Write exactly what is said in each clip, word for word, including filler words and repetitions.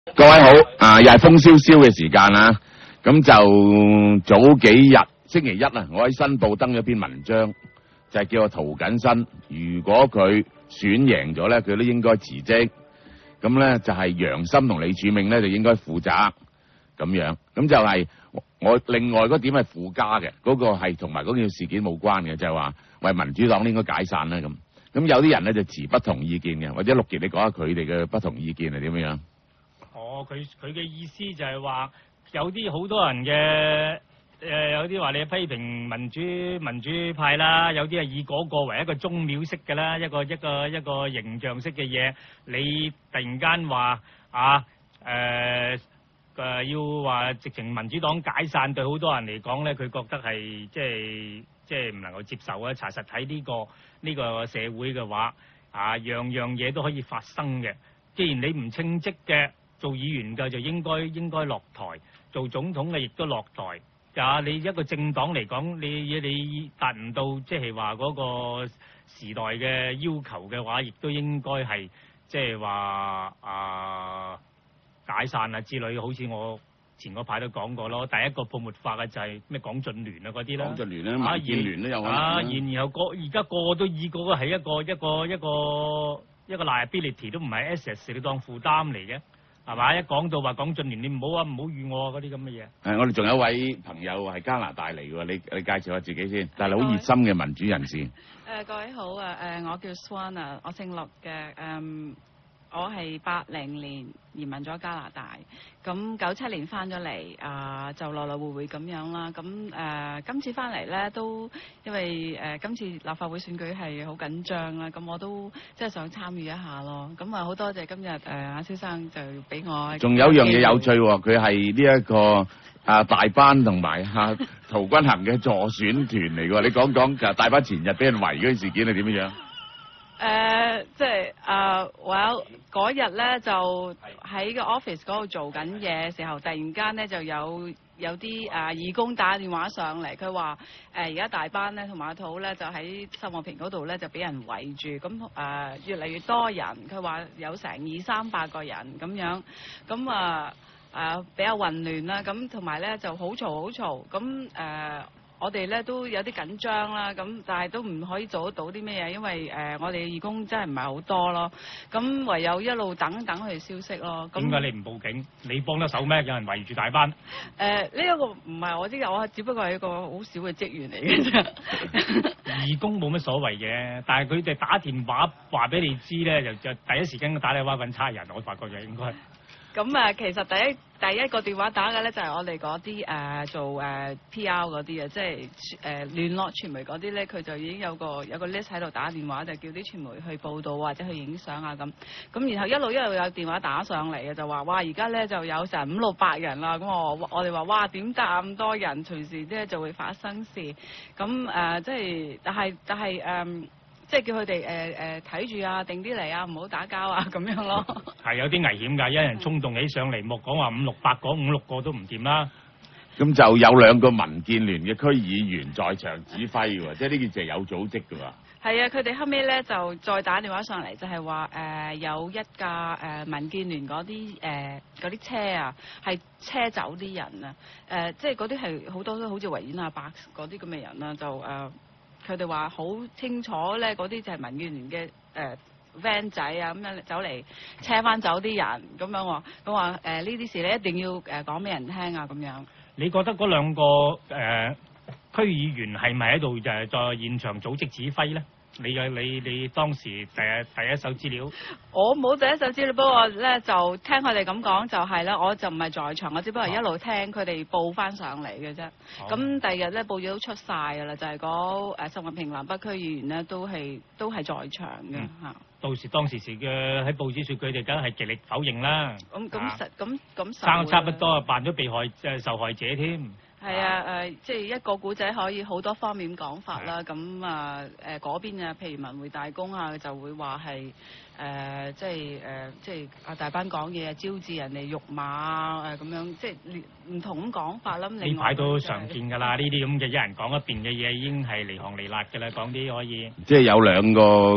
各位好，啊又係風蕭蕭嘅時間啦，咁就早幾日星期一啊，我喺新報登咗篇文章，就係叫我涂謹申，如果佢選贏咗咧，佢都應該辭職，咁咧就係楊森同李柱銘咧就應該負責咁樣，咁就係我另外嗰點係附加嘅，嗰、嗰個係同埋嗰件事件冇關嘅，就係話為民主黨應該解散啦咁，咁有啲人咧就持不同意見嘅，或者陸傑你講下佢哋嘅不同意見係點樣？ 哦，佢佢嘅意思就係話有啲好多人嘅誒、呃，有啲話你批評民主民主派啦，有啲係以嗰個為一個宗廟式嘅啦，一個一個一個形象式嘅嘢，你突然間話啊誒誒、呃、要話直情民主黨解散，對好多人嚟講咧，佢覺得係即係即係唔能夠接受啊！查實喺呢個呢個社會嘅話，啊樣樣嘢都可以發生嘅。既然你唔稱職嘅，做議員嘅就應該應該落台，做總統嘅亦都落台。啊，你一個政黨嚟講，你你達唔到即係話嗰個時代嘅要求嘅話，亦都應該係即係話啊解散啊之類。好似我前嗰排都講過咯，第一個泡沫化嘅就係咩港進聯啊嗰啲啦， 港進聯啦、民建聯都有啊，然然後個而家個個都以嗰個係一個一個一個一個 liability 都唔係 assets， 你當負擔嚟嘅。係嘛？一講到話講進聯，你唔好啊，唔好預我啊，嗰啲咁嘅嘢。誒， 我哋仲有一位朋友係加拿大嚟嘅喎，你你介紹下自己先。但係你好熱心嘅民主人士。誒、 呃，各位好啊！誒、呃，我叫 Swan 啊，我姓陸嘅。誒、嗯，我係八零年移民咗加拿大，咁九七年翻咗嚟，啊、呃、就來來回回咁樣啦。咁誒、呃，今次翻嚟咧都因為誒、呃、今次立法會選舉係好緊張啦，咁我都即係想參與一下咯。咁啊好多謝今日誒阿蕭生就俾我。仲有一樣嘢有趣喎，佢係呢一個啊大班同埋啊陶君行嘅助選團嚟嘅喎，你講講就大班前日俾人圍嗰件事件係點樣？ 誒、uh, 即係誒，well 嗰日咧就喺個 office 嗰度做緊嘢嘅時候，突然間咧就有有啲誒、uh, 義工打電話上嚟，佢話誒而家大班咧同埋阿土咧就喺秀茂坪嗰度咧就俾人圍住，咁誒、uh, 越嚟越多人，佢話有成二三百個人咁樣，咁啊誒比較混亂啦，咁同埋咧就好嘈好嘈，咁誒。Uh, 我哋咧都有啲緊張啦，咁但係都唔可以做得到啲咩嘢，因為誒、呃、我哋義工真係唔係好多咯，咁唯有一路等等佢哋消息咯。 點解你唔報警？你幫得手咩？有人圍住大班。 誒呢一個唔係我知，我只不過係一個好少嘅職員嚟嘅啫。 義工冇乜所謂嘅，但係佢哋打電話話俾你知咧，就就第一時間打電話揾差人，我發覺就應該。 咁啊，其實第一第一個電話打嘅咧就係我哋嗰啲誒做誒、呃、P R 嗰啲啊，即係誒聯絡傳媒嗰啲咧，佢就已經有個有個 list 喺度打電話，就叫啲傳媒去報導或者去影相啊咁。咁然後一路一路有電話打上嚟嘅，就話哇而家咧就有成五六百人啦。咁我我哋話哇點得咁多人，隨時咧就會發生事。咁誒、呃、即係但係但係誒。呃即係叫佢哋誒誒睇住啊，定啲嚟啊，唔好打交啊，咁樣咯。 係有啲危險㗎，一人衝動起上嚟，莫講話五六百個，五六個都唔掂啦。 咁就有兩個民建聯嘅區議員在場指揮喎，即係呢件事係有組織㗎喎。 係啊，佢哋後尾咧就再打電話上嚟，就係話誒有一架誒、呃、民建聯嗰啲誒嗰啲車啊，係車走啲人啊，誒、呃、即係嗰啲係好多都好似維園阿伯嗰啲咁嘅人啦，就誒。呃佢哋話好清楚咧，嗰啲就係民建聯嘅誒 van 仔啊，咁樣走嚟車翻走啲人咁樣喎。咁話誒呢啲事咧一定要誒講俾人聽啊，咁樣。你覺得嗰兩個誒、呃、區議員係咪喺度就係在現場組織指揮咧？你嘅你你當時第一第一手資料，我冇第一手資料，不過咧就聽佢哋咁講就係啦，我就唔係在場，我只不過一路聽佢哋報翻上嚟嘅啫。咁第二日咧報紙都出晒㗎啦，就係嗰誒秀茂坪南北區議員咧都係都係在場嘅嚇、嗯。到時當時時嘅喺報紙説佢哋梗係極力否認啦。咁咁實咁咁生差不多扮咗被害誒受害者添。係啊，誒、呃，即係一個古仔可以好多方面講法啦。咁啊，誒嗰、呃、邊啊，譬如文匯大公啊，就會話係誒，即係誒、呃，即係阿大班講嘢啊，招致人哋辱罵啊，誒、呃、咁樣，即係唔同咁講法啦。呢排都常見㗎啦，呢啲咁嘅一人講一邊嘅嘢已經係離行離辣㗎啦，講啲可以。 即係有兩個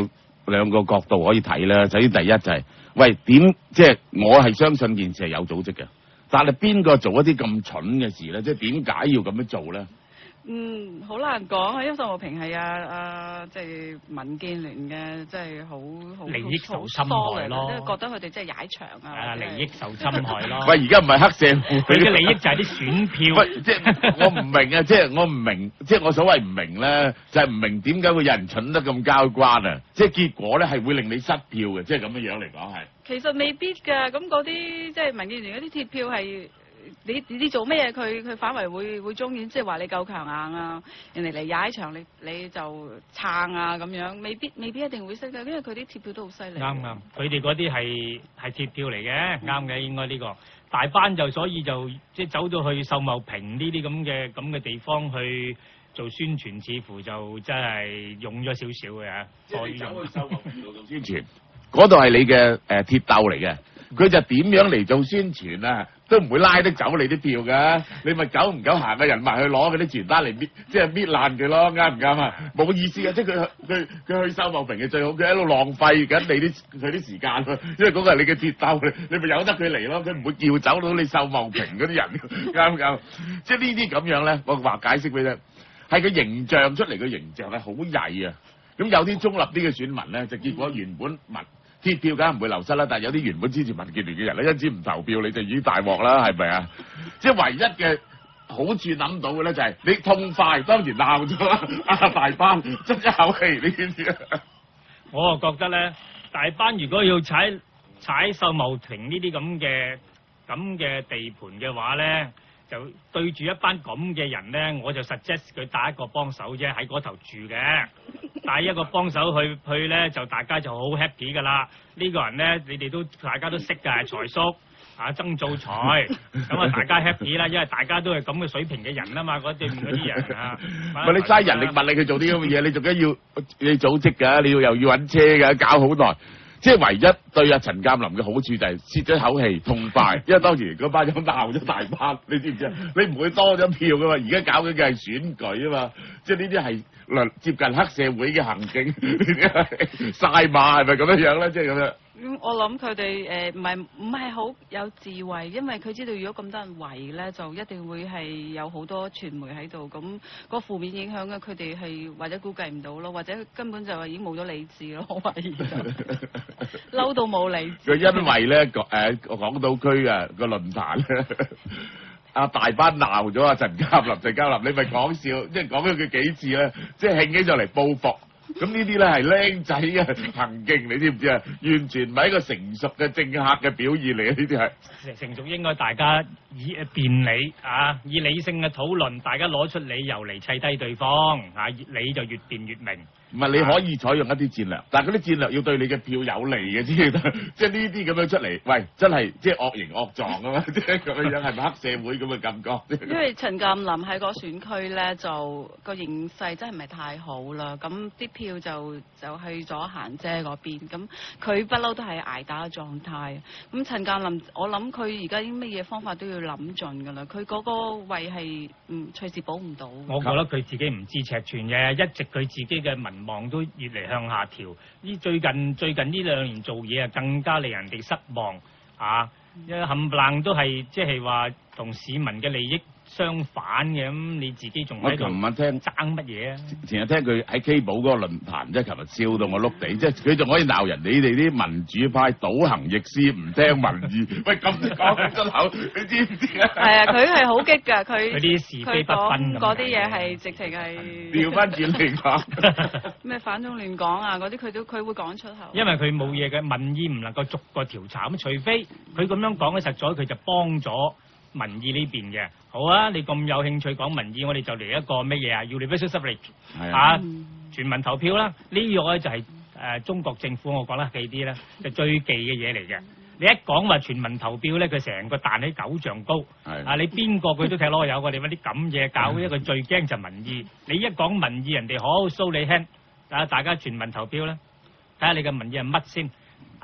兩個角度可以睇啦。首先第一就係、是，喂點即係我係相信件事係有組織嘅，但係邊個做一啲咁蠢嘅事咧？即係點解要咁樣做咧？ 嗯，好難講啊，因為秀茂坪係啊啊，即係民建聯嘅，即係好好利益受侵害咯， 即係覺得佢哋即係踩場啊。 係啊，利益受侵害咯。 喂，而家唔係黑社會， 佢嘅利益就係啲選票。 喂，即係我唔明啊！即係我唔明，即係我所謂唔明咧，就係、是、唔明點解會有人蠢得咁交關啊！即係結果咧係會令你失票嘅，即係咁樣樣嚟講係。其實未必㗎，咁嗰啲即係民建聯嗰啲鐵票係。你你做咩嘢？佢佢反為會會中意，即係話你夠強硬啊！人哋嚟踩場，你你就撐啊咁樣，未必未必一定會識嘅，因為佢啲鐵票都好犀利。啱啱， 佢哋嗰啲係係鐵票嚟嘅，啱嘅應該呢個大班就所以就即係走到去秀茂坪呢啲咁嘅咁嘅地方去做宣傳，似乎就真係用咗少少嘅嚇。 即係你走去秀茂坪度做宣傳，嗰度係你嘅誒、呃、鐵鬥嚟嘅，佢就點樣嚟做宣傳啊？都唔會拉得走你啲票㗎，你咪久唔久行嘅人埋去攞嗰啲傳單嚟搣，即係搣爛佢咯，啱唔啱啊？冇意思嘅，即係佢佢佢去秀茂坪嘅最好，佢喺度浪費緊你啲佢啲時間喎，因為嗰個係你嘅鐵鬥，你咪由得佢嚟咯，佢唔會叫走到你秀茂坪嗰啲人，啱唔啱？即係呢啲咁樣咧，我話解釋俾你聽，係個形象出嚟嘅形象係好曳啊！咁有啲中立啲嘅選民咧，就結果原本民鐵票梗係唔會流失啦，但係有啲原本支持民建聯嘅人咧，因此唔投票，你就已經大鑊啦，係咪啊？即係唯一嘅好處諗到嘅咧，就係你痛快，當然鬧咗啊大班，爭一口氣，你知唔知啊？ 我啊覺得咧，大班如果要踩踩秀茂坪呢啲咁嘅咁嘅地盤嘅話咧，就對住一班咁嘅人咧，我就 suggest 佢帶一個幫手啫，喺嗰頭住嘅。帶一個幫手去去咧，就大家就好 happy 噶啦。呢、這個人咧，你哋都大家都識㗎，係財叔啊，曾造才。咁啊，大家 happy 啦，因為大家都係咁嘅水平嘅人啊嘛，嗰對面嗰啲人啊。唔係你嘥人力物力去做啲咁嘅嘢，你仲緊要你組織㗎，你要又要揾車㗎，搞好耐。即係唯一對阿陳鑑林嘅好處就係泄咗口氣，痛快。因為當時嗰班人鬧咗大班，你知唔知啊？你唔會多咗票㗎嘛？而家搞緊嘅係選舉啊嘛，即係呢啲係論接近黑社會嘅行徑，晒馬係咪咁樣樣咧？即係咁樣。 咁我諗佢哋誒唔係唔係好有智慧，因為佢知道如果咁多人圍咧，就一定會係有好多傳媒喺度，咁個負面影響嘅佢哋係或者估計唔到咯，或者根本就係已經冇咗理智咯，我懷疑就嬲到冇理智。 佢因為咧誒港島區啊個論壇咧，阿大班鬧咗阿陳鑑林，陳鑑林你咪講笑，即係講咗佢幾次咧，即係興起上嚟報復。咁呢啲咧係僆仔嘅行徑，你知唔知啊？完全唔係一個成熟嘅政客嘅表現嚟嘅，呢啲係成成熟應該大家以辯理啊，以理性嘅討論，大家攞出理由嚟砌低對方啊，你就越辯越明。 唔係你可以採用一啲戰略，但係嗰啲戰略要對你嘅票有利嘅先得。即係呢啲咁樣出嚟，喂，真係即係惡形惡狀啊嘛！即係咁樣樣係咪黑社會咁嘅感覺？ 因為陳鑑林喺個選區咧，就個形勢真係唔係太好啦。咁啲票就就去咗嫻姐嗰邊，咁佢不嬲都係捱打嘅狀態。咁陳鑑林，我諗佢而家啲乜嘢方法都要諗盡㗎啦。佢嗰個位係嗯隨時保唔到。 我覺得佢自己唔知尺寸嘅，一直佢自己嘅民望都越嚟向下調。呢最近最近呢兩年做嘢啊，更加令人哋失望啊！因為冚唪唥都係即係話同市民嘅利益相反嘅，咁你自己仲喺度我琴日聽爭乜嘢啊？ 前日聽佢喺 K 寶嗰個論壇，即係琴日笑到我碌地，即係佢仲可以鬧人，你哋啲民主派倒行逆施，唔聽民意。喂，咁講出口，你知唔知啊？ 係啊，佢係好激㗎，佢佢啲是非不分咁。 嗰啲嘢係直情係調翻轉嚟講， 咩反中亂港啊嗰啲，佢都佢會講出口。 因為佢冇嘢嘅民意唔能夠逐個調查，咁除非佢咁樣講咧，實在佢就幫咗民意呢邊嘅。好啊，你咁有興趣講民意，我哋就嚟一個乜嘢啊 ？Universal suffrage 啊，全民投票啦！呢、這個咧就係、是、誒、呃、中國政府我講得記啲咧，就最忌嘅嘢嚟嘅。你一講話全民投票咧，佢成個彈起九丈高。啊，你邊個佢都踢攞有嘅，你揾啲咁嘢搞，一個最驚就民意。你一講民意，人哋好 show 你輕啊！大家全民投票啦，睇下你嘅民意係乜先啊！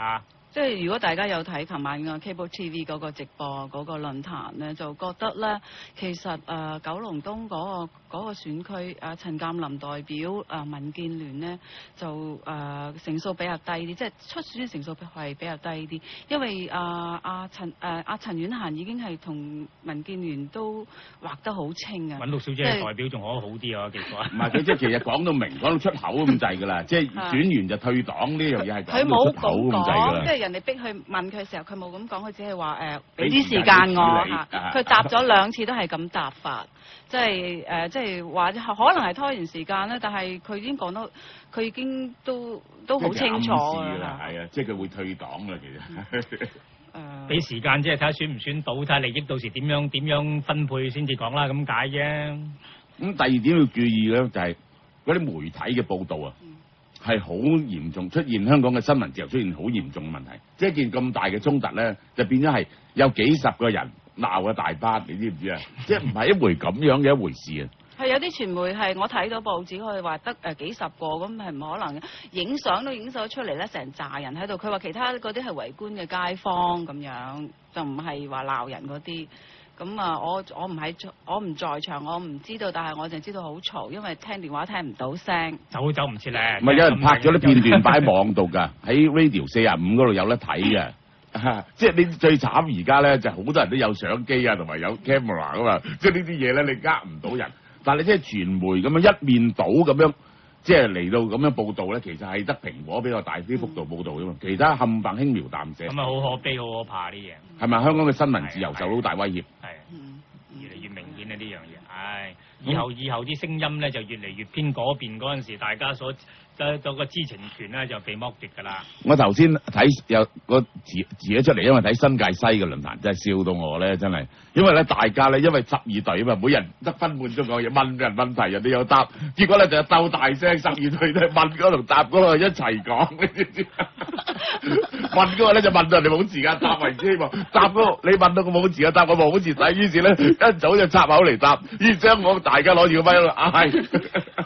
即係如果大家有睇琴晚嘅 Cable T V 嗰個直播嗰個論壇咧，就覺得咧其實誒、呃、九龍東嗰、嗰個嗰個選區誒、呃、陳鑑林代表誒、呃、民建聯咧就誒、呃、成數比較低啲，即係出選嘅成數係比較低啲，因為啊阿陳誒阿陳婉嫻已經係同民建聯都畫得好清啊。 揾陸小姐嘅代表仲可好啲啊，結果。 唔係佢即係其實講到明，講到出口咁滯㗎啦，即係選完就退黨呢樣嘢係佢講到出冇口咁滯㗎講， 啦即。係人哋逼佢問佢嘅時候，佢冇咁講，佢只係話誒俾啲時間我嚇。 啊佢答咗兩次都係咁答法，即係誒、呃、即係話可能係拖延時間咧，但係佢已經講到，佢已經都都好清楚㗎啦， 啦。 係啊，即係佢會退黨啦，其實。 誒俾時間即係睇下選唔選到，睇下利益到時點樣點樣分配先至講啦，咁解啫。 咁第二點要注意咧，就係嗰啲媒體嘅報導啊。係好嚴重，出現香港嘅新聞自由出現好嚴重嘅問題，即係一件咁大嘅衝突咧，就變咗係有幾十個人鬧嘅大班，你知唔知啊？即係唔係一回咁樣嘅一回事啊？ 係有啲傳媒係我睇到報紙，佢話得誒幾十個，咁係唔可能嘅。影相都影咗出嚟咧，成紮人喺度。佢話其他嗰啲係圍觀嘅街坊咁樣，就唔係話鬧人嗰啲。咁啊，我我唔喺我唔在場，我唔知道，但係我就知道好嘈，因為聽電話聽唔到聲， 走走唔切咧。 唔係有人拍咗啲片段擺喺網度㗎，喺 Radio 四十五嗰度有得睇嘅。即係你最慘而家咧，就好多人都有相機啊，同埋有 camera 㗎嘛。即係呢啲嘢咧，你呃唔到人。但係你即係傳媒咁樣一面倒咁樣，即係嚟到咁樣報導咧，其實係得蘋果比較大啲幅度報導啫嘛，其他冚唪唥輕描淡寫。 咁啊，好可悲，好可怕啲嘢。 係咪香港嘅新聞自由受到好大威脅？ 係，越嚟越明顯啊呢樣嘢。唉，以後以後啲聲音咧就越嚟越偏嗰邊嗰陣時，大家所得到個知情權咧就被剝奪㗎啦。 我頭先睇有個字字咗出嚟，因為睇新界西嘅論壇真係笑到我咧，真係。因為咧大家咧，因為十二隊啊嘛，每人得分半鐘講嘢，問人問題，人哋有答，結果咧就鬥大聲，十二隊都係問嗰同答嗰個一齊講，你知唔知？問嗰個咧就問到人哋冇時間答為之喎，答嗰個你問到佢冇時間答，我冇時睇，於是咧一早就插口嚟答，於是將我大家攞住個咪喺度嗌。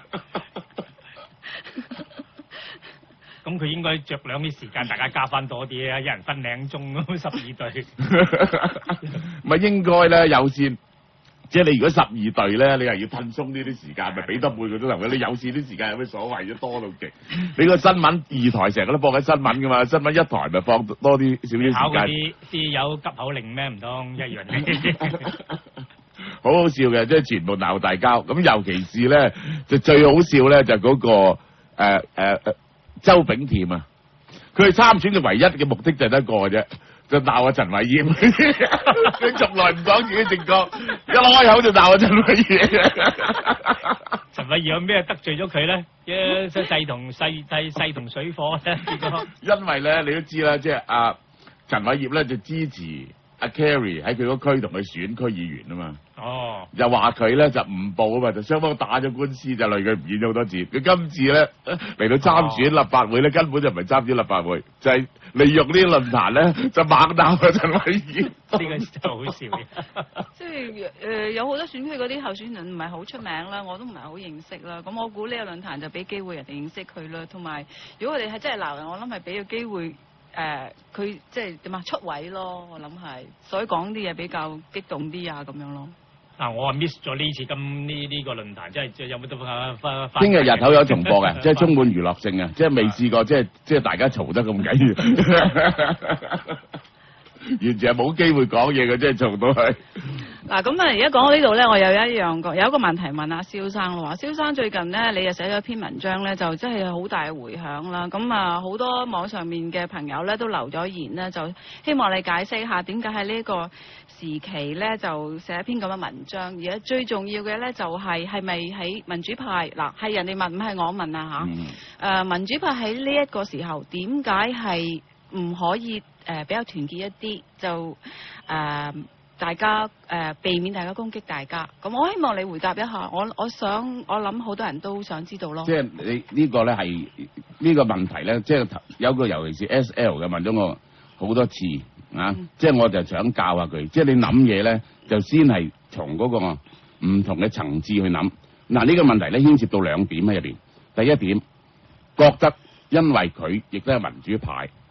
咁佢應該酌量啲時間，大家加翻多啲啊！一人分兩鐘咁，十二隊。 咪應該咧有線，即係你如果十二隊咧，你係要褪鬆呢啲時間，咪俾多半個鐘頭嘅。你有線啲時間有咩所謂啫？多到極。你個新聞二台成日都播緊新聞噶嘛，新聞一台咪放多啲少啲時間。 考嗰啲啲有急口令咩？唔通一樣嘅？ 好好笑嘅，即係全部鬧大交。咁尤其是咧，就最好笑咧就嗰、嗰個誒誒、呃呃、周炳添啊，佢哋參選嘅唯一嘅目的就係得一個嘅啫，就鬧阿陳偉業。佢從來唔講自己政綱，一開口就鬧阿陳偉業。 陳偉業有咩得罪咗佢咧？一勢同勢勢勢同水火咧，結果因為咧，你都知啦，即係阿陳偉業咧就支持阿 Carrie 喺佢個區同佢選區議員啊嘛。 哦， 又話佢咧就誤報啊嘛，就雙方打咗官司，就累佢唔見咗好多次。佢今次咧嚟到參選立法會咧，根本就唔係參選立法會，就係、是、利用呢啲論壇咧就猛鬧啊陳偉業。 呢個真係好笑嘅。 即係誒有好多選區嗰啲候選人唔係好出名啦，我都唔係好認識啦。咁我估呢個論壇就俾機會人哋認識佢啦。同埋如果佢哋係真係鬧人，我諗係俾個機會誒佢即係點啊出位咯。我諗係，所以講啲嘢比較激動啲啊咁樣咯。 啊！我係 miss 咗呢次咁呢呢個論壇，即係即係有冇得翻翻翻？ 聽日日頭有重播嘅，即係充滿娛樂性嘅，即係未試過，即係即係大家嘈得咁緊要，完全係冇機會講嘢嘅，即係嘈到係。 嗱咁啊，而家講到呢度咧，我有一樣個有一個問題問阿蕭生咯。蕭生最近咧，你又寫咗一篇文章咧，就真係好大嘅迴響啦。咁啊，好多網上面嘅朋友咧都留咗言咧，就希望你解釋下點解喺呢個時期咧就寫一篇咁嘅文章。而家最重要嘅咧就係係咪喺民主派嗱係人哋問唔係我問啊嚇？誒、嗯呃、民主派喺呢一個時候點解係唔可以誒、呃、比較團結一啲就誒？呃大家誒、呃、避免大家攻擊大家，咁我希望你回答一下，我我想我諗好多人都想知道咯。 即係你呢個咧係呢個問題咧，即係有個尤其是 S L 嘅問咗我好多次啊，嗯、即係我就想教下佢，即係你諗嘢咧就先係從嗰個唔同嘅層次去諗。嗱、啊、呢、呢個問題咧牽涉到兩點喺入邊。第一點，覺得因為佢亦都係民主派，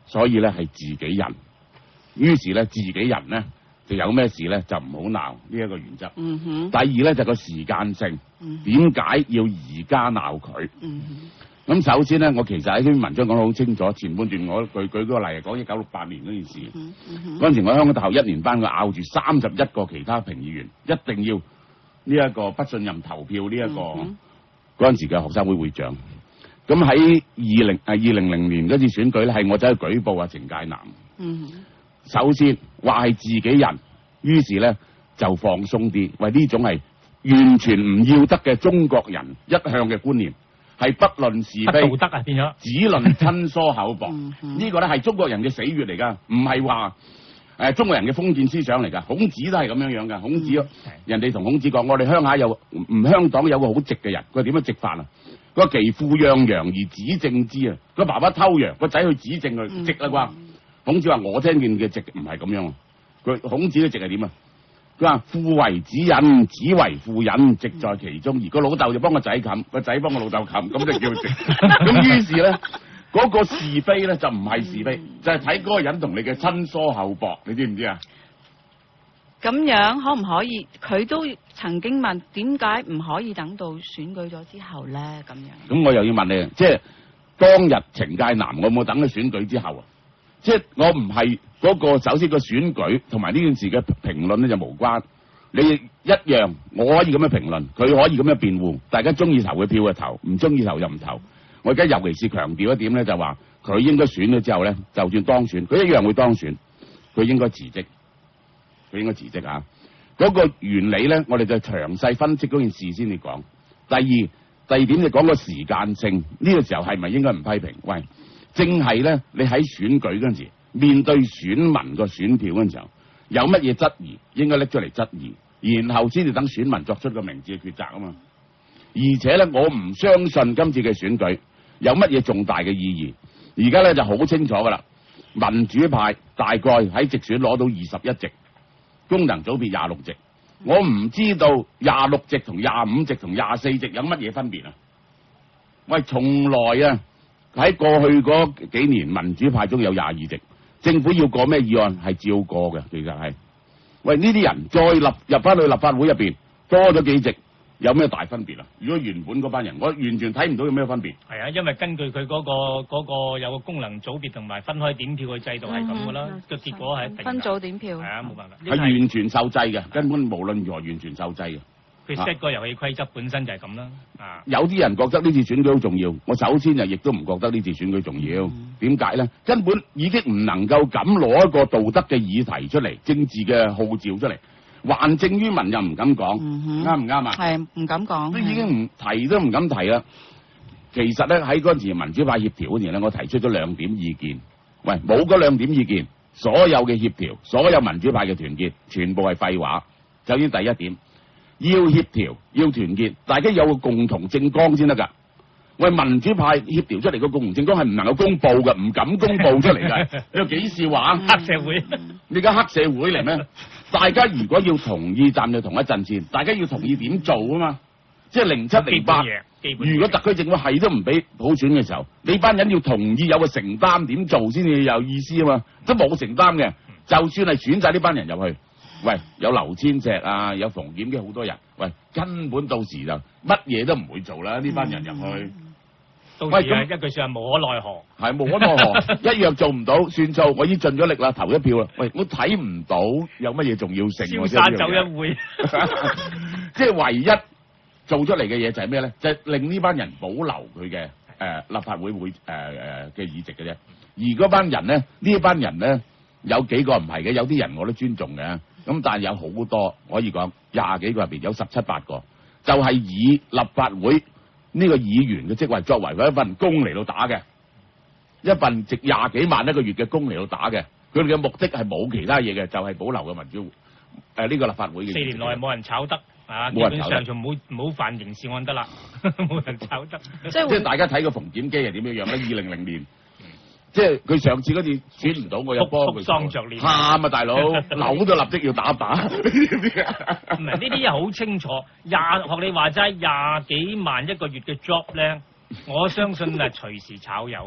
所以咧係自己人。於是咧自己人咧就有咩事咧就唔好鬧呢一個原則。 嗯哼。 第二咧就個時間性，點解要而家鬧佢？ 嗯哼。 咁首先咧，我其實喺篇文章講得好清楚，前半段我舉舉嗰個例係講一九六八年嗰件事。 嗯嗯嗰陣時我喺香港大學一年班，佢拗住三十一個其他評議員，一定要呢一個不信任投票呢、這、一個嗰陣、嗯、時嘅學生會會長。咁喺二零誒二零零年嗰次選舉咧，係我走去舉報啊程介南。 嗯。 首先話係自己人，於是咧就放鬆啲，喂呢種係完全唔要得嘅中國人一向嘅觀念。係不論是非， 不道德啊變咗， 只論親疏厚薄。 嗯嗯、 呢個咧係中國人嘅死穴嚟㗎，唔係話誒中國人嘅封建思想嚟㗎。孔子都係咁樣樣㗎。孔子、嗯、人哋同孔子講：我哋鄉下有唔鄉黨有個好直嘅人，佢點樣直法啊？佢話其父養羊而指正之啊！佢爸爸偷羊，個仔去指正佢、嗯、直啦啩？孔子話：我聽見嘅直唔係咁樣。佢孔子嘅直係點啊？佢話父為子隱，子為父隱，直在其中。而個老豆就幫個仔冚，個仔幫個老豆冚，咁就叫直。咁於是咧，嗰、那個是非咧就唔係是非，就係睇嗰個人同你嘅親疏厚薄，你知唔知啊？ 咁樣可唔可以？佢都曾經問點解唔可以等到選舉咗之後咧？咁樣。咁我又要問你，即係當日程介南，我有冇等佢選舉之後啊？即係我唔係嗰個，首先個選舉同埋呢件事嘅評論咧就無關。你一樣，我可以咁樣評論，佢可以咁樣辯護。大家中意投嘅票就投，唔中意投就唔投。我而家尤其是強調一點咧，就話佢應該選咗之後咧，就算當選，佢一樣會當選。佢應該辭職，佢應該辭職啊！嗰個原理咧，我哋就詳細分析嗰件事先至講。第二，第二點就講個時間性，呢個時候係咪應該唔批評？喂！正係咧，你喺選舉嗰陣時，面對選民個選票嗰陣時候，有乜嘢質疑，應該拎出嚟質疑，然後先至等選民作出個明智嘅抉擇啊嘛。而且咧，我唔相信今次嘅選舉有乜嘢重大嘅意義。而家咧就好清楚噶啦，民主派大概喺直選攞到二十一席，功能組別廿六席。我唔知道廿六席同廿五席同廿四席有乜嘢分別啊？喂，從來啊！喺過去嗰幾年，民主派中有廿二席，政府要過咩議案係照過嘅，其實係。喂，呢啲人再立入翻去立法會入邊，多咗幾席，有咩大分別啊？如果原本嗰班人，我完全睇唔到有咩分別。係啊，因為根據佢嗰、嗰個嗰個有個功能組別同埋分開點票嘅制度係咁噶啦，個、嗯、結果係分組點票。係啊，冇辦法。 係完全受制嘅，根本無論如何完全受制嘅。 佢 set 個遊戲規則本身就係咁啦。啊， 有啲人覺得呢次選舉好重要，我首先就亦都唔覺得呢次選舉重要。點解咧？根本已經唔能夠咁攞一個道德嘅議題出嚟，政治嘅號召出嚟，還政於民又唔敢講，啱唔啱啊？係唔敢講，都已經唔提都唔敢提啦。其實咧喺嗰陣時民主派協調嗰陣咧，我提出咗兩點意見。喂，冇嗰兩點意見，所有嘅協調，所有民主派嘅團結，全部係廢話。首先第一點。要協調，要團結，大家有個共同政綱先得㗎。喂，民主派協調出嚟個共同政綱係唔能夠公佈嘅，唔敢公佈出嚟㗎。你有幾笑話？ 黑社會， 你而家黑社會嚟咩？大家如果要同意站在同一陣線，大家要同意點做啊嘛？即係零七零八，如果特區政府係都唔俾普選嘅時候，你班人要同意有個承擔點做先至有意思啊嘛？都冇承擔嘅，就算係選晒呢班人入去。喂，有劉千石啊，有馮檢基好多人，喂，根本到時就乜嘢都唔會做啦，呢班人入去。 到時啊，一句説話無可奈何。係無可奈何，一樣做唔到，算數，我已經盡咗力啦，投一票啦。喂，我睇唔到有乜嘢重要性。 消散走一會。 即係唯一做出嚟嘅嘢就係咩咧？就係、是、令呢班人保留佢嘅誒立法會會誒誒嘅議席嘅啫。而嗰班人咧，呢班人咧有幾個唔係嘅，有啲人我都尊重嘅。咁但係有好多可以講廿幾個入邊有十七八個，就係、是、以立法會呢個議員嘅職位作為佢一份工嚟到打嘅，一份值廿幾萬一個月嘅工嚟到打嘅。佢哋嘅目的係冇其他嘢嘅，就係、是、保留嘅民主誒呢、呃這個立法會嘅。四年內冇人炒得啊，基本上就冇冇犯刑事案得啦，冇人炒得。 即係即係大家睇個馮檢基係點樣樣咧？二零零年。即係佢上次嗰次選唔到，我有幫佢。喪着臉。喊啊，大佬，樓都立即要打打。唔係呢啲又好清楚，廿學你話齋廿幾萬一個月嘅 job 咧，我相信係隨時炒魷嘅。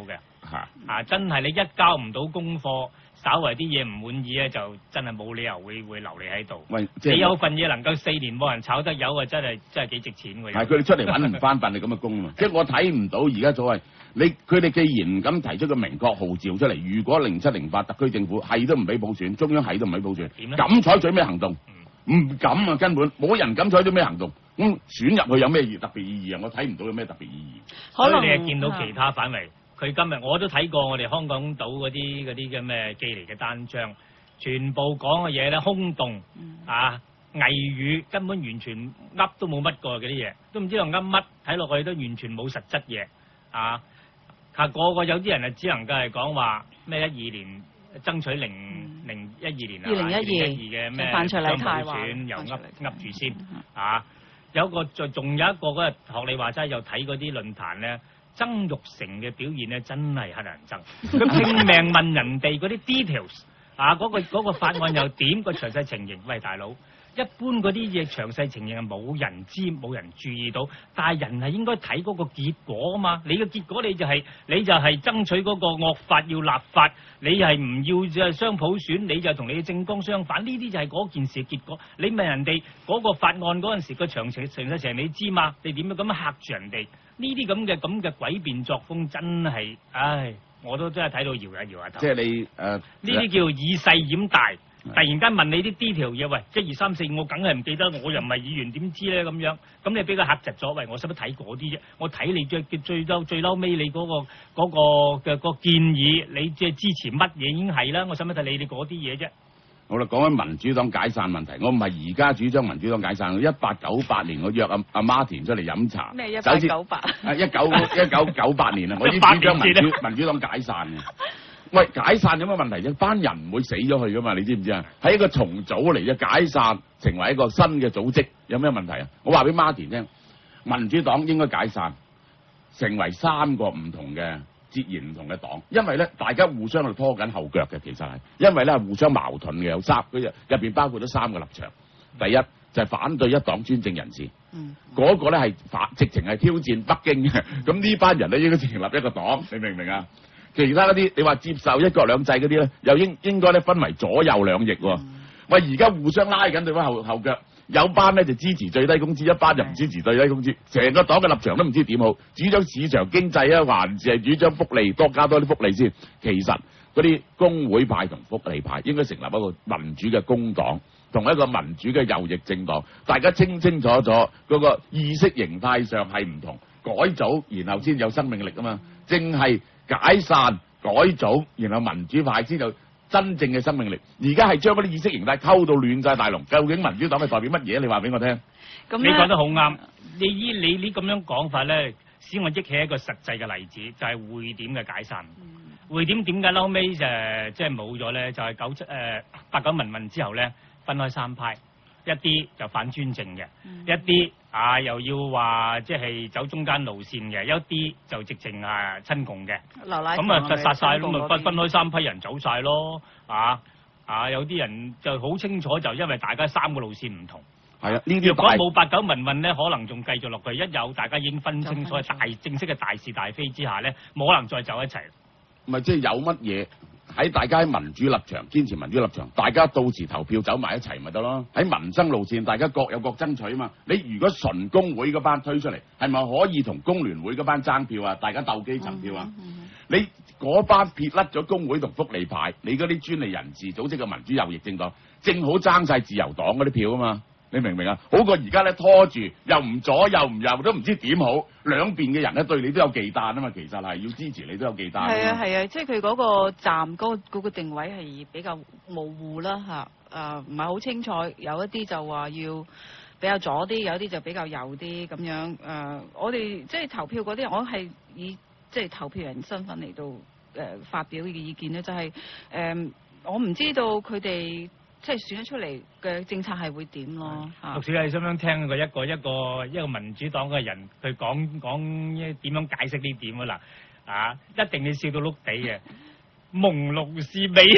嚇啊，真係你一交唔到功課，稍為啲嘢唔滿意咧，就真係冇理由會會留你喺度。 喂，即係你有份嘢能夠四年冇人炒得有啊，真係真係幾值錢㗎。 係佢哋出嚟揾唔翻份你咁嘅工啊嘛！即係我睇唔到而家所謂你佢哋既然唔敢提出個明確號召出嚟，如果零七零八特區政府係都唔俾普選，中央係都唔俾普選， 點咧？ 敢採取咩行動？唔敢啊！根本冇人敢採取咩行動。咁選入去有咩特別意義啊？我睇唔到有咩特別意義。 可能你係見到其他範圍，佢今日我都睇過我哋香港島嗰啲嗰啲嘅咩寄嚟嘅單張，全部講嘅嘢咧空洞、嗯、啊偽語，根本完全噏都冇乜過嗰啲嘢，都唔知道噏乜，睇落去都完全冇實質嘢啊！係個個有啲人啊，只能夠係講話咩一二年爭取零零一二年啊， 二零一二嘅咩范徐麗泰雙普選又噏噏住先啊！有個仲仲有一個嗰日學你話齋，又睇嗰啲論壇咧，曾鈺成嘅表現咧真係乞人憎，佢拼命問人哋嗰啲 details 啊，嗰、嗰個嗰個法案又點個詳細情形？喂，大佬！一般嗰啲嘢詳細情形係冇人知冇人注意到，但係人係應該睇嗰個結果啊嘛！你嘅結果你就係、是、你就係爭取嗰個惡法要立法，你係唔要就係雙普選，你就同你嘅政綱相反，呢啲就係嗰件事嘅結果。你問人哋嗰個法案嗰陣時個詳情詳細情你知嘛？你點樣咁樣嚇住人哋？呢啲咁嘅咁嘅詭辯作風真係，唉，我都真係睇到搖一搖下頭。 即係你誒，呢、 呃、啲叫以細掩大。突然間問你啲 detail 嘢，喂，一二三四，我梗係唔記得，我又唔係議員，點知咧咁樣？咁你俾佢嚇窒咗，喂，我使乜睇嗰啲啫？我睇你最最嬲最嬲尾，你嗰、嗰個嗰、嗰個嘅、嗰個建議，你即係支持乜嘢已經係啦，我使乜睇你哋嗰啲嘢啫？好啦， 講緊民主黨解散問題，我唔係而家主張民主黨解散，一八九八年我約阿阿馬田出嚟飲茶， 咩一八九八？ 啊一九一九九八年啊，我已經主張民主民主黨解散嘅。喂，解散有乜問題啫？班人唔會死咗去噶嘛？你知唔知啊？係一個重組嚟嘅，解散成為一個新嘅組織，有咩問題啊？我話俾馬田聽，民主黨應該解散，成為三個唔同嘅截然唔同嘅黨，因為咧大家互相喺度拖緊後腳嘅，其實係因為咧互相矛盾嘅，有三佢入入邊包括咗三個立場。第一就係、是、反對一黨專政人士，嗰、嗯那個咧係反直情係挑戰北京嘅。咁呢班人咧應該成立一個黨，你明唔明啊？其他嗰啲，你話接受一國兩制嗰啲咧，又應應該咧分為左右兩翼喎。喂、嗯，而家互相拉緊對方後後腳，有班咧就支持最低工資，一班就唔支持最低工資，成個黨嘅立場都唔知點好，主張市場經濟啊，還是係主張福利，多加多啲福利先。其實嗰啲工會派同福利派應該成立一個民主嘅工黨，同一個民主嘅右翼政黨，大家清清楚楚嗰個意識形態上係唔同，改組然後先有生命力啊嘛，正係。解散改組，然後民主派先有真正嘅生命力。而家係將嗰啲意識形態溝到亂晒大龍。究竟民主黨係代表乜嘢？你話俾我聽。 咁你講得好啱。你依你呢咁樣講法咧，使我憶起一個實際嘅例子，就係、是、匯點嘅解散。匯點點解後尾就即係冇咗咧？就係九七誒八九民運之後咧，分開三派。一啲就反專政嘅、嗯，一啲啊又要話即係走中間路線嘅，一啲就直情係親共嘅。咁啊，就殺晒咁咪分分開三批人走晒咯，啊啊有啲人就好清楚，就因為大家三個路線唔同。係啊，呢啲如果冇八九民運咧，可能仲繼續落去。一有大家已經分清楚大正式嘅大是大非之下咧，冇可能再走一齊。 唔係即係有乜嘢？喺大家喺民主立場堅持民主立場，大家到時投票走埋一齊咪得咯。喺民生路線，大家各有各爭取啊嘛。你如果純工會嗰班推出嚟，係咪可以同工聯會嗰班爭票啊？大家鬥基層票啊？嗯嗯嗯、你嗰班撇甩咗工會同福利派，你嗰啲專利人士組織嘅民主右翼政黨，正好爭晒自由黨嗰啲票啊嘛。你明唔明啊？好過而家咧拖住，又唔左又唔右，都唔知點好。兩邊嘅人咧對你都有忌憚啊嘛。其實係要支持你都有忌憚。 係啊係啊，即係佢嗰個站嗰、嗰個嗰個定位係比較模糊啦嚇。誒唔係好清楚，有一啲就話要比較左啲，有啲就比較右啲咁樣。誒、呃，我哋即係投票嗰啲，我係以即係投票人身份嚟到誒、呃、發表嘅意見咧，就係、是、誒、呃、我唔知道佢哋。即係選咗出嚟嘅政策係會點咯？ 陸小姐，你想唔想聽過一個一個一個民主黨嘅人佢講講點樣解釋呢點啊？嗱啊，一定你笑到碌地嘅，朦朧是美，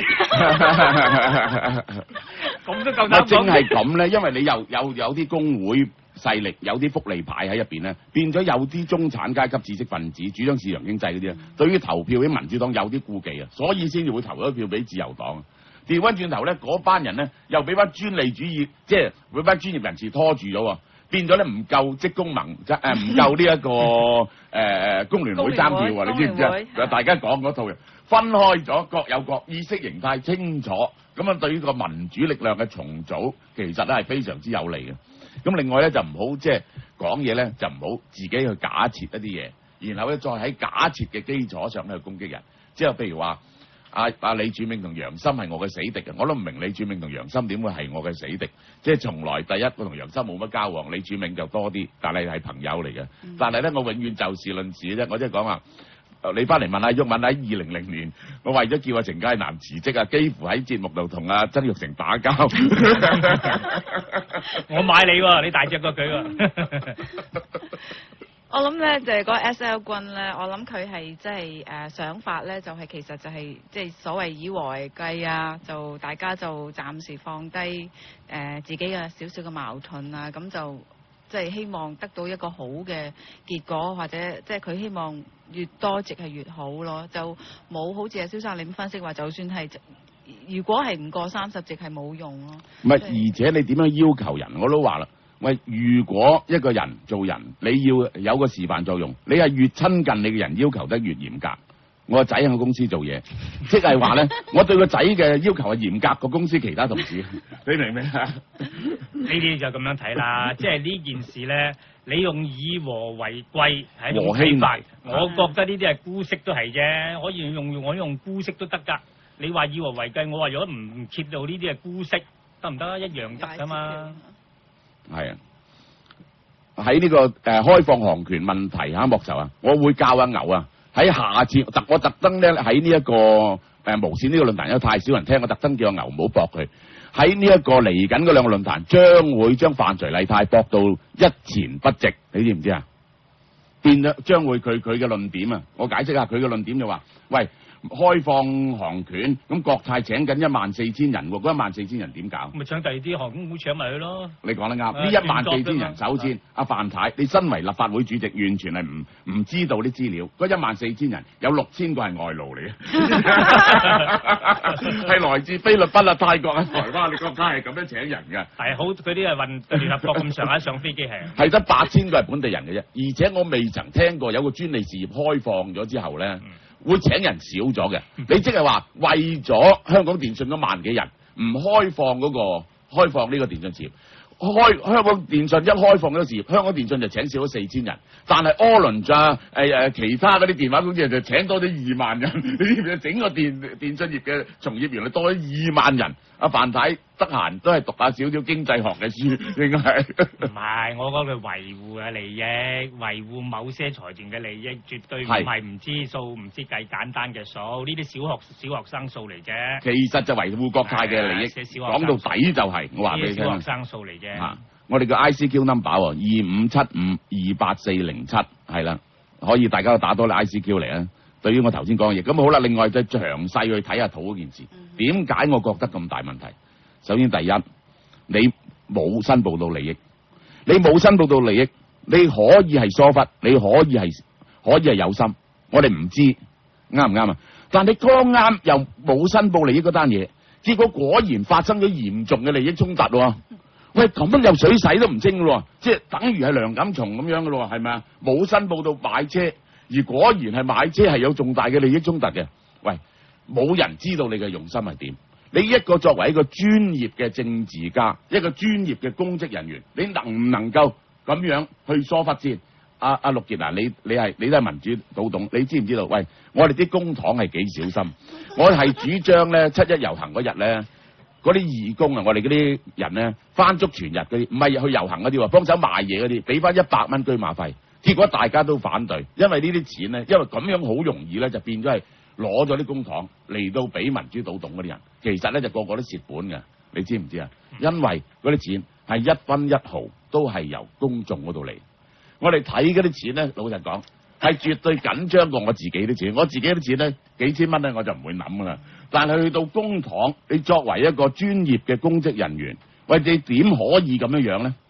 咁都夠膽講。 正係咁咧，因為你又有有啲工會勢力，有啲福利牌喺入邊咧，變咗有啲中產階級知識分子主張市場經濟嗰啲咧， 嗯、 對於投票俾民主黨有啲顧忌啊，所以先至會投咗票俾自由黨。調翻轉頭咧，嗰班人咧又俾班專利主義，即係俾班專業人士拖住咗喎，變咗咧唔夠職工盟，誒唔夠呢一個誒、呃、工聯會爭票喎，你知唔知啊？大家講嗰套嘢分開咗，各有各意識形態清楚，咁啊對於個民主力量嘅重組，其實咧係非常之有利嘅。咁另外咧就唔好即係講嘢咧，就唔好自己去假設一啲嘢，然後咧再喺假設嘅基礎上咧去攻擊人，即係譬如話。阿阿李柱銘同楊森係我嘅死敵啊！我都唔明李柱銘同楊森點會係我嘅死敵，即係從來第一我同楊森冇乜交往，李柱銘就多啲，但係係朋友嚟嘅。嗯、但係咧，我永遠就事論事啫。我即係講話，你翻嚟問阿毓民喺二零零年，我為咗叫阿程介南辭職啊，幾乎喺節目度同阿曾鈺成打交。 我買你喎，你大隻過佢喎。 我諗咧就係、是、個 S L 君咧，我諗佢係即係誒想法咧，就係、是、其實就係即係所謂以和為貴啊，就大家就暫時放低誒、呃、自己嘅少少嘅矛盾啊，咁就即係、就是、希望得到一個好嘅結果，或者即係佢希望越多席係越好咯，就冇好似阿蕭生你咁分析話，就算係如果係唔過三十席係冇用咯。唔係， 而且你點樣要求人，我都話啦。喂，如果一個人做人，你要有個示範作用，你係越親近你嘅人，要求得越嚴格。我個仔喺我公司做嘢，即係話咧，我對個仔嘅要求係嚴格過公司其他同事。你明唔明啊？ 呢啲就咁樣睇啦，即係呢件事咧，你用以和為貴係一種睇法，我覺得呢啲係姑息都係啫，可以用用我用姑息都得㗎。你話以和為貴，我話如果唔揭到呢啲係姑息，得唔得？一樣得㗎嘛。 係啊，喺呢、這個誒、呃、開放航權問題嚇莫愁啊，我會教阿牛啊喺下次特我特登咧喺呢一個誒、呃、無線呢個論壇，因為太少人聽，我特登叫阿牛唔好駁佢。喺呢一個嚟緊嗰兩個論壇，將會將范徐麗泰駁到一錢不值，你知唔知啊？變咗將會佢佢嘅論點啊，我解釋下佢嘅論點就話：喂，開放航權，咁國泰請緊一萬四千人喎，嗰一萬四千人點搞？ 咪請第二啲航空股搶埋佢咯。你講得啱，呢一萬四千人，首先阿范太，你身為立法會主席，完全係唔唔知道啲資料。嗰一萬四千人有六千個係外勞嚟嘅，係來自菲律賓啊、泰國啊、台灣，你國家係咁樣請人㗎。 係好，嗰啲係運聯合國咁上下上飛機係。 係得八千個係本地人嘅啫，而且我未曾聽過有個專利事業開放咗之後咧。嗯會請人少咗嘅，你即係話為咗香港電訊嗰萬幾人唔開放嗰、嗰個開放呢個電訊事業，開香港電訊一開放呢個事業，香港電訊就請少咗四千人，但係柯倫啊誒誒其他嗰啲電話公司就請多咗二萬人，你知唔知整個電電訊業嘅從業員多咗二萬人？阿范太得閒都係讀下少少經濟學嘅書，應該係。唔係，我講佢維護嘅利益，維護某些財團嘅利益，絕對唔係唔知數、唔知計簡單嘅數，呢啲小學小學生數嚟啫。其實就維護國泰嘅利益，講到底就係、是、我話俾你聽。小學生數嚟啫。啊，我哋嘅 I C Q number 喎，二五七五二八四零七係啦，可以大家打多啲 I C Q 嚟啊。對於我頭先講嘅嘢，咁好啦。另外再詳細去睇下圖嗰件事，點解我覺得咁大問題？首先第一，你冇申報到利益，你冇申報到利益，你可以係疏忽，你可以係可以係有心，我哋唔知啱唔啱啊？但你剛啱又冇申報利益嗰單嘢，結果果然發生咗嚴重嘅利益衝突喎。喂，咁樣又水洗都唔清咯，即係等於係梁錦松咁樣嘅咯，係咪啊？冇申報到買車。而果然係買車係有重大嘅利益衝突嘅，喂，冇人知道你嘅用心係點。你一個作為一個專業嘅政治家，一個專業嘅公職人員，你能唔能夠咁樣去疏忽先？阿阿陸傑啊，你你係你都係民主黨董，你知唔知道？喂，我哋啲公帑係幾小心，我係主張咧七一遊行嗰日咧，嗰啲義工啊，我哋嗰啲人咧翻足全日嗰啲，唔係去遊行嗰啲喎，幫手賣嘢嗰啲，俾翻一百蚊居馬費。結果大家都反對，因為呢啲錢咧，因為咁樣好容易咧，就變咗係攞咗啲公帑嚟到俾民主黨董嗰啲人，其實咧就個個都蝕本嘅，你知唔知啊？因為嗰啲錢係一分一毫都係由公眾嗰度嚟，我哋睇嗰啲錢咧，老實講係絕對緊張過我自己啲錢，我自己啲錢咧幾千蚊咧我就唔會諗噶啦，但係去到公帑，你作為一個專業嘅公職人員，喂，你點可以咁樣樣咧？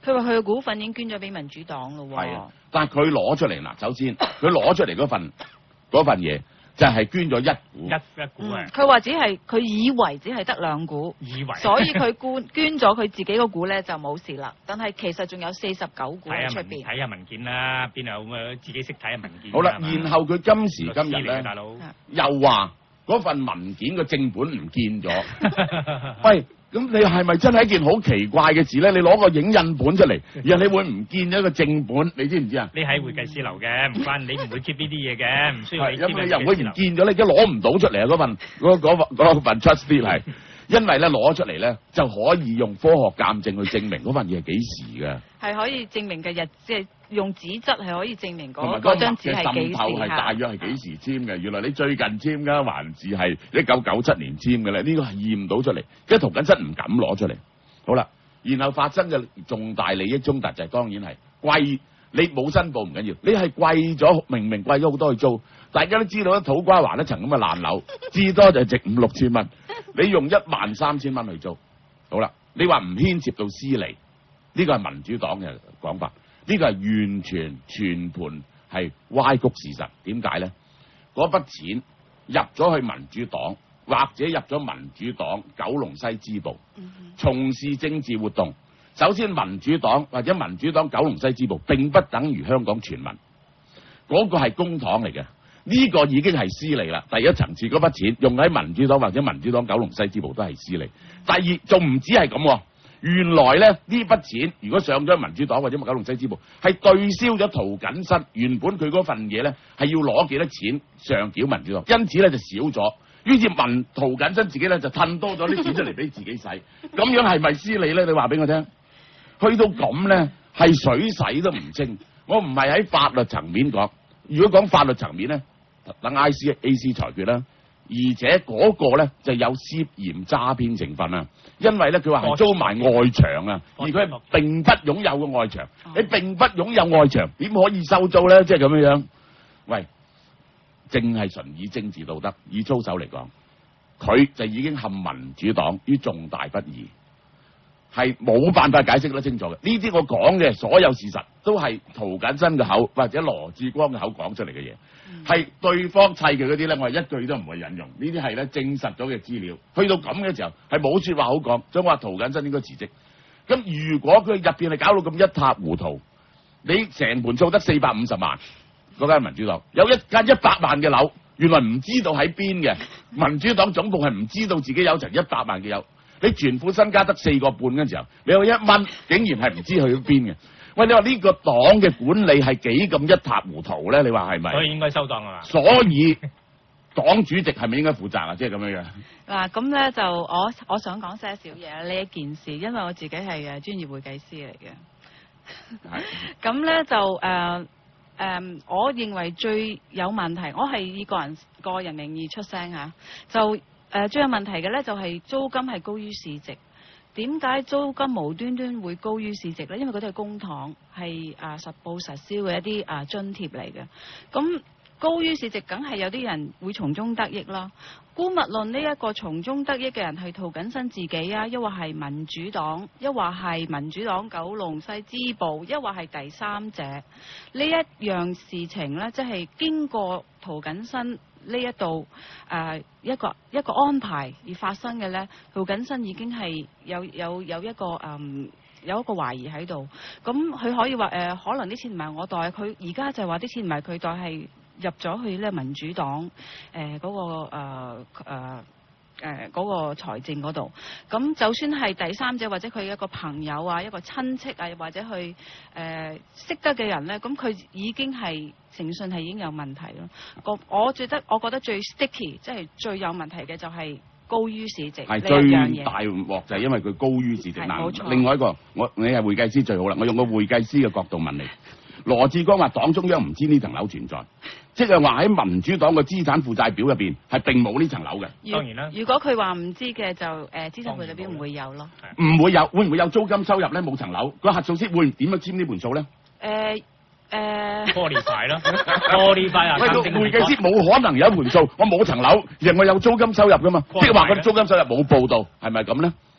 佢話佢嘅股份已經捐咗俾民主黨咯喎。 係啊，但係佢攞出嚟嗱，首先佢攞出嚟嗰份嗰份嘢就係捐咗一股， 一一股嗯啊， 佢話只係佢以為只係得兩股， 以為所以佢捐捐咗佢自己個股咧就冇事啦。但係其實仲有四十九股喺睇下文出邊。 睇下文件啦，邊有咁啊？自己識睇下文件。 好啦， 係嘛然後佢今時今日咧律師嚟嘅大佬， 又話嗰份文件嘅正本唔見咗。喂，咁你係咪真係一件好奇怪嘅事咧？你攞個影印本出嚟，然後你會唔見咗一個正本，你知唔知啊？ 你喺會計師樓嘅，唔關你唔會 keep 呢啲嘢嘅，唔需要你 keep 咁你又會唔會見咗，你而家攞唔到出嚟啊！嗰份嗰嗰份嗰份 trust deed 係，因為咧攞出嚟咧就可以用科學鑑證去證明嗰份嘢係幾時嘅， 係可以證明嘅日，即係用紙質係可以證明同埋嗰嗰張紙嘅係幾滲透係時大約係幾時簽嘅。原來你最近簽㗎，還是係一九九七年簽嘅咧？呢個係驗到出嚟，即係涂謹申唔敢攞出嚟。好啦，然後發生嘅重大利益衝突就係當然係貴，你冇申報唔緊要，你係貴咗，明明貴咗好多去租。大家都知道咧，土瓜灣一層咁嘅爛樓，至多就係值五六千蚊，你用一萬三千蚊去租。好啦，你話唔牽涉到私利，呢個係民主黨嘅講法，呢個係完全全盤係歪曲事實。點解咧？嗰筆錢入咗去民主黨，或者入咗民主黨九龍西支部，從事政治活動。首先，民主黨或者民主黨九龍西支部並不等於香港全民，嗰個係公帑嚟嘅，呢個已經係私利啦。第一層次嗰筆錢用喺民主黨或者民主黨九龍西支部都係私利。第二，仲唔止係咁喎，原來咧呢筆錢如果上咗民主黨或者九龍西支部，係對銷咗涂謹申原本佢嗰份嘢咧係要攞幾多錢上繳民主黨，因此咧就少咗。於是民涂謹申自己咧就褪多咗啲錢出嚟俾自己使，咁樣係咪私利咧？你話俾我聽。去到咁咧，係水洗都唔清。我唔係喺法律層面講，如果講法律層面咧，等 I C A C 裁決啦。而且嗰個咧就有涉嫌詐騙成分啊，因為咧佢話係租埋外牆啊，而佢係並不擁有個外牆，你並不擁有外牆，點可以收租咧？即係咁樣樣。喂，淨係純以政治道德，以操守嚟講，佢就已經陷民主黨於重大不義。係冇辦法解釋得清楚嘅，呢啲我講嘅所有事實都係涂謹申嘅口或者羅致光嘅口講出嚟嘅嘢，係、嗯、對方砌嘅嗰啲咧，我係一句都唔會引用。呢啲係咧證實咗嘅資料。去到咁嘅時候係冇説話好講，所以我話涂謹申應該辭職。咁如果佢入邊係搞到咁一塌糊塗，你成盤數得四百五十萬，嗰間民主黨有一間一百萬嘅樓，原來唔知道喺邊嘅，民主黨總部係唔知道自己有層一百萬嘅樓。你全副身家得四個半嘅時候，你有一蚊，竟然係唔知去咗邊嘅。喂，你話呢個黨嘅管理係幾咁一塌糊塗咧？你話係咪？ 所以應該收檔係嘛？ 所以黨主席係咪應該負責啊？即係咁樣樣。 嗱，咁咧就我我想講些少嘢呢一件事，因為我自己係誒專業會計師嚟嘅。咁咧就誒誒、呃呃，我認為最有問題，我係以個人個人名義出聲嚇，就。誒、呃、最有問題嘅咧就係租金係高於市值。點解租金無端端會高於市值咧？因為嗰啲係公帑，係啊實報實銷嘅一啲啊津貼嚟嘅。咁高於市值，梗係有啲人會從中得益啦。姑勿論呢一個從中得益嘅人係涂謹申自己啊，抑或係民主黨，抑或係民主黨九龍西支部，抑或係第三者，呢一樣事情呢，即係經過涂謹申呢一度誒一個一個安排而發生嘅呢，涂謹申已經係有有有一個誒、嗯、有一個懷疑喺度。咁佢可以話誒、呃，可能啲錢唔係我袋，佢而家就係話啲錢唔係佢袋，係入咗去咧民主黨誒嗰個誒誒誒嗰個財政嗰度。咁就算係第三者或者佢一個朋友啊、一個親戚啊，或者去誒、呃、識得嘅人咧，咁佢已經係誠信係已經有問題咯。我我覺得我覺得最 sticky 即係最有問題嘅就係高於市值呢一樣嘢。 最大鑊就係因為佢高於市值。 冇錯。 另外一個，我你係會計師最好啦。我用個會計師嘅角度問你，羅致光話黨中央唔知呢層樓存在，即係話喺民主黨嘅資產負債表入邊係並冇呢層樓嘅。 當然啦。 如果佢話唔知嘅就誒、呃、資產負債表唔會有咯。 唔會有，會唔會有租金收入咧？冇層樓，個核數師會點樣簽呢盤數咧？ 誒誒。 qualify 咯 qualify 啊！ 喂，個會計師冇可能有一盤數，我冇層樓，而我有租金收入噶嘛？即係話佢租金收入冇報到，係咪咁咧？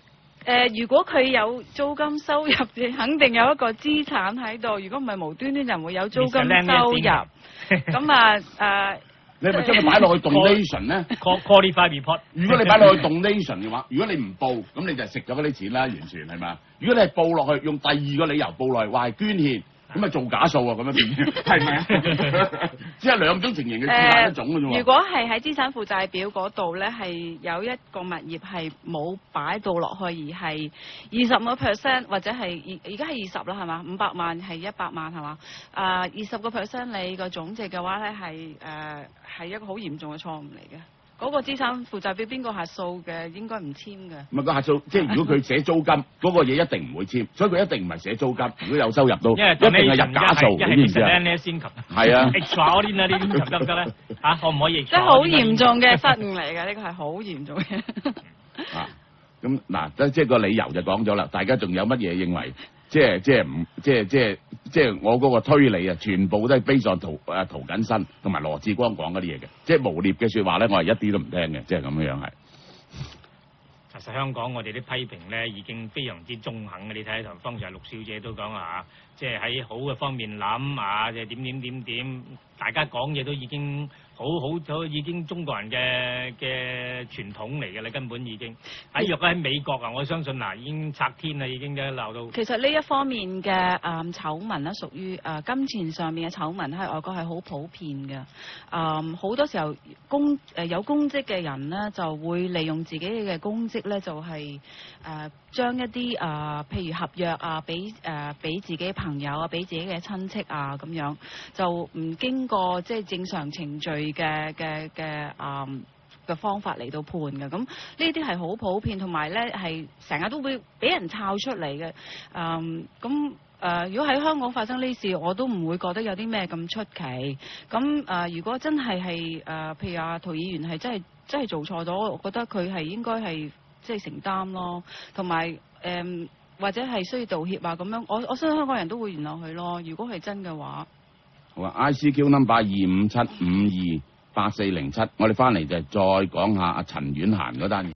呃，如果佢有租金收入，肯定有一個資產喺度。如果唔係無端端就唔會有租金收入。咁啊誒， 你係咪將佢擺落去 donation 咧 ？Qualify report。 如果你擺落去 donation 嘅話，如果你唔報，咁你就食咗嗰啲錢啦，完全係咪？如果你係報落去，用第二個理由報落去，話係捐獻。咁咪做假數啊！咁樣變，係咪啊？只係兩種情形嘅資產一種嘅啫喎。 如果係喺資產負債表嗰度咧，係有一個物業係冇擺到落去，而係二十個 percent 或者係而而家係二十啦，係嘛？五百萬係一百萬係嘛？啊，二十個 percent 你個總值嘅話咧，係誒係一個好嚴重嘅錯誤嚟嘅。嗰個資產負債表邊個核數嘅應該唔簽嘅。 唔係個核數，即係如果佢寫租金嗰個嘢一定唔會簽，所以佢一定唔係寫租金。如果有收入都， 因為一定係入假數，你知唔知啊？係啊。 extra 嗰啲呢啲得唔得咧？嚇，可唔可以？ 即係好嚴重嘅失誤嚟嘅，呢個係好嚴重嘅。 啊，咁嗱，即係個理由就講咗啦。大家仲有乜嘢認為？即係即係唔即係即係即係我嗰個推理啊，全部都係悲壯涂誒涂謹申同埋羅致光講嗰啲嘢嘅，即係誣衊嘅説話咧，我係一啲都唔聽嘅，即係咁樣樣係。 其實香港我哋啲批評咧已經非常之中肯嘅，你睇下頭方就係陸小姐都講啊，即係喺好嘅方面諗啊，即係點點點點，大家講嘢都已經好好咗，已經中國人嘅嘅傳統嚟嘅啦，根本已經喺若果喺美國啊，我相信嗱已經拆天啦，已經嘅鬧到。 其實呢一方面嘅誒、嗯、醜聞咧，屬於誒、呃、金錢上面嘅醜聞喺外國係好普遍嘅。誒、嗯、好多時候公誒、呃、有公職嘅人咧，就會利用自己嘅公職咧，就係、是、誒、呃、將一啲誒、呃、譬如合約啊，俾誒俾自己朋友啊，俾自己嘅親戚啊咁樣，就唔經過即係正常程序嘅嘅嘅誒嘅方法嚟到判嘅。咁呢啲係好普遍，同埋咧係成日都會俾人抄出嚟嘅。誒咁誒，如果喺香港發生呢事，我都唔會覺得有啲咩咁出奇。咁誒、呃，如果真係係誒，譬如阿涂議員係真係真係做錯咗，我覺得佢係應該係即係承擔咯，同埋誒或者係需要道歉啊咁樣。我我相信香港人都會原諒佢咯。如果係真嘅話。 好啊 ，I C Q number 二五七五二八四零七，我哋翻嚟就再講下阿陳婉嫻嗰單嘢。